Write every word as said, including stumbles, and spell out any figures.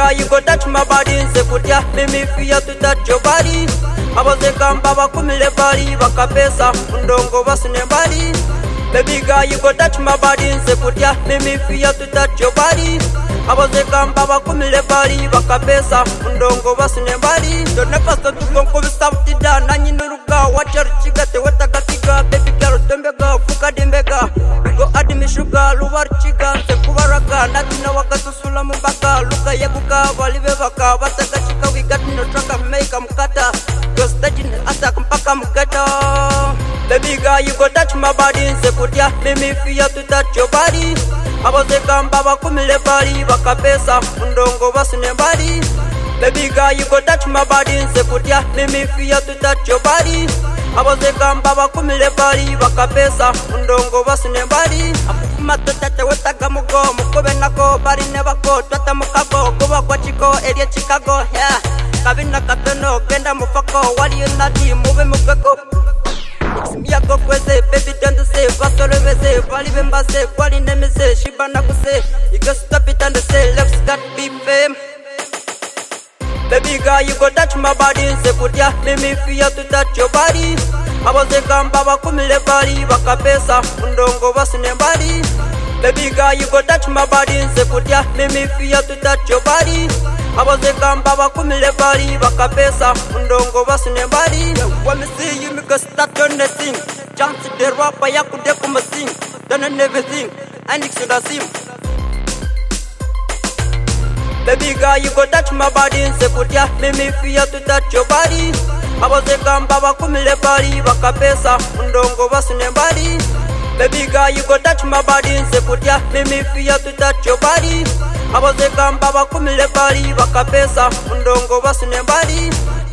girl, you go touch my body. Say put ya, make me feel to touch your body. Abaze kamba bakumile bali, bakapesa, undongo basune bali. Baby girl, you go touch my body. Say put ya, make me feel to touch your body. Abaze kamba bakumile bali, bakapesa, undongo basune bali. Don't never stop to go come stop it down. Nanyi nuruga, watch your chiga, te wetaka tiga. Baby girl, tembega, fuka dimbega. Go add me sugar, luvar chiga, se kubaraka. Natina wakasusula mubaka, luka yabuka, walive baka. Wataka chika, we got no truck, make them cutter. Just touching attack mpaka mkata. Baby girl, you go touch my body. Say put ya, make me feel to touch your body. Abaze kamba bakumile bali, bakapesa, undongo basune bali. Baby girl, you go touch my body. Say put ya, make me feel to touch your body. Abaze kamba bakumile bali, bakapesa, undongo basune bali. Afuma totate wetaga mugo, mukobe nako, bari nebako, twata mukago, kuwa kwa chiko, area Chicago, yeah. Kabina katono, kenda mufako, wali unati, move mugako. Miyako kweze, baby don't say, paso revese, wali bembase, wali nemise, shibana kuse. You go stop it and say, let's got be fame. Baby girl, you go touch my body. Say put ya, make me feel to touch your body. Abaze kamba bakumile bali, bakapesa, undongo basune bali. Baby girl, you go touch my body. Say put ya, make me feel to touch your body. Abaze kamba bakumile bali, bakapesa, undongo basune bali. When me see you, me go start on the thing. Chance the rapper, ya kude kuma sing. Done and everything, and it should have seen. Baby girl, you go touch my body. Say put ya, make me feel to touch your body. Abaze kamba bakumile bali, bakapesa, undongo basune bali. Baby girl, you go touch my body. Say put ya, make me feel to touch your body. Abaze kamba bakumile bali, bakapesa, undongo basune bali.